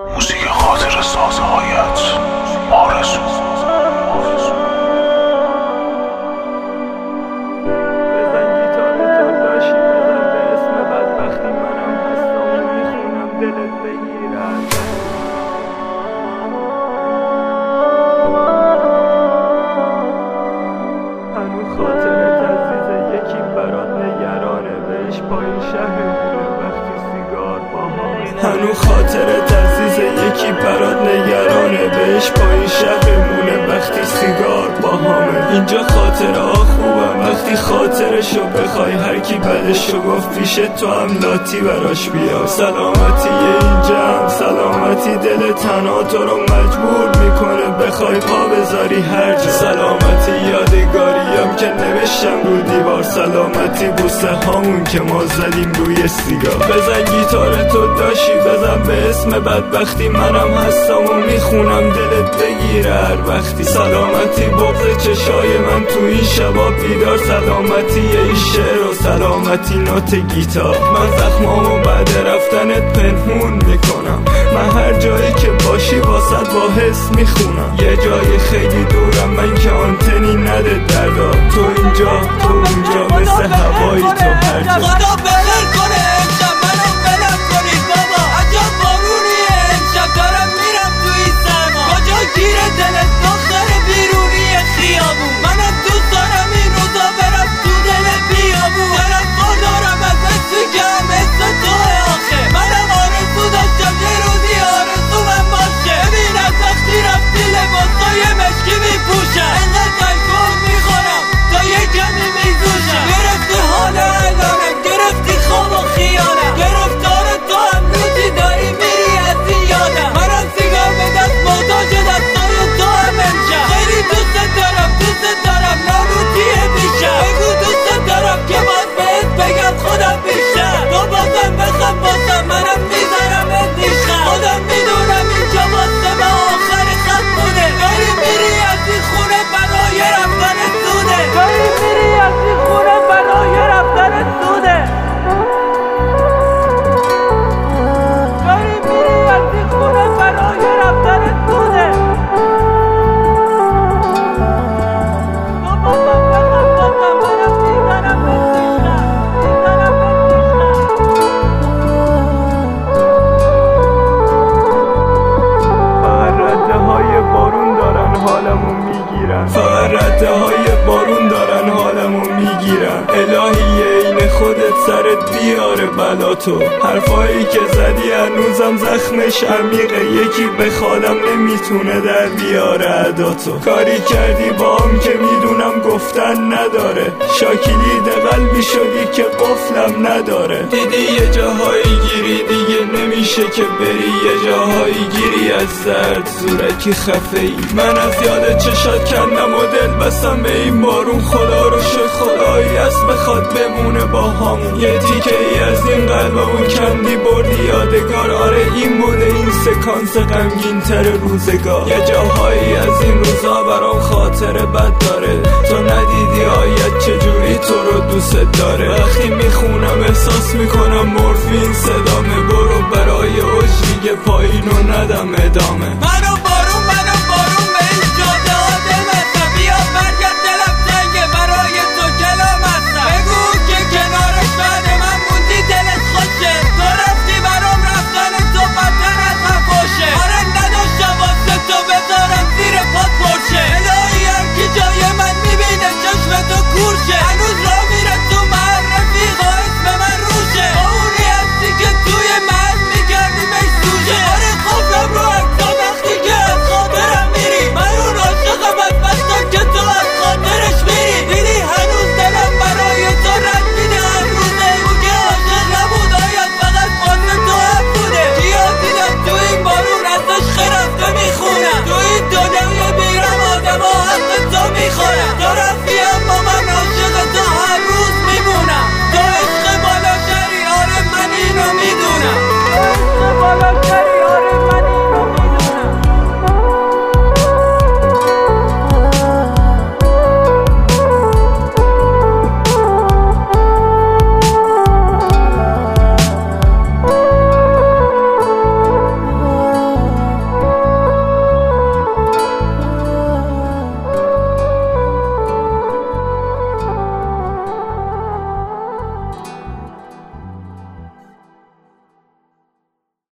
موسیقی خاطر سازهایت آرزو. بزن گیتار تو داشی، بزن به اسم بدبختی منم هستم و میخونم دلت بگیرد. هنو خاطرت عزیزه، یکی برات نگرانه، بهش پایین شهرمونه وقتی سیگار باهامه. هنو خاطرت عزیزه، یکی برات نگرانه، بهش پایین شهرمونه وقتی سیگار باهامه. اینجا خاطره ها خوبم وقتی خاطرشو بخوای، هر کی بدشو گفت پیش تو هم لاتی براش بیا. سلامتی این جمع، سلامتی دل تنها تو رو مجبور میکنه بخوای پا بذاری هر جا. سلامتی یادگاریم که نوشتم رو دیوار، سلامتی بوسه هامون که ما زدیم روی سیگار. بزن گیتار تو داشی، بزن به اسم بدبختی منم هستم و میخونم دلت بگیره هر وقتی. سلامتی بغض چشای من تو این شبا بیدار، سلامتی این شعر و سلامتی نوت گیتار. من زخمامو بعد رفتنت پنهون میکنم، من هر جایی که باشی واسد با حس میخونم. یه جای خیلی دورم من که آنتنی نده دردا، تو اینجا تو اونجا مثل هوایی تو هر جا. خدا بخیر کنه امشب منو بلم کنید بابا، عجب بارونیه امشب دارم میرم تو این سرما. کجا گیره دلت دختر بیرونی خیابون، منم دوست دارم این روزا برم تو دل بیابون. طرفدار دارم ازت تو گم مثل توه آخه، منم آرزو داشتم یه روزی آرزو من باشه. ببین از وقتی رفتی لباسای مشکی میپوشم، انقدر الکل میخورم تا یه کمی میزوشم. گرفتی حال الانم، گرفتی خواب و خیالم، گرفتار تو هم روزی داری میری از این یادم. منم سیگار به دست محتاج دستای تو هم امشب. خیلی دوست دارم نانوتیه بیشم. بگو دوست دارم که باز بهت بگم خودم بیشتر. تو بازم بخم بازم منم میذارم اتیشم. خودم میدونم اینجا واسه به آخر خط مونه. داری میری از این خونه برای رفتن زوده، داری میری از این خونه برای رفتن زوده، داری میری از این خونه برای رفتن زوده. تو بازم بخم بازم منم میذارم اتیشم، میذارم اتیشم. فقط رده های بارون دارن حالمو میگیرن، فقط رده های بارون دارن حالمو میگیرن. الهی این خودت سرت بیاره بلا تو، حرفایی که زدی هنوزم زخمش عمیقه. یکی به خالم نمیتونه در بیاره ادا تو. کاری کردی با هم که میدونم گفتن نداره، شاکیلید قلبی شدی که قفلم نداره. دیدی یه جاهایی گیری دیگه نمیشه که بری، یه جاهایی گیری از درد زورکی خفه ای. من از یاد چشات کندم و دل بستم به این بارون. خدا رو شکر خدایی است بخواد بمونه با همون. یه تیکه ای از این قلبمون کندی بردی یادگار. آره این بوده این سکانس غمگین تر روزگار. یه جاهایی از این روزا برام خاطره بد داره، تو ندیدی آیت چجوری تو رو دوست داره. وقتی میخونم احساس میکنم مورفین صدامه. برو برای اوج دیگه پایین و ندم ادامه.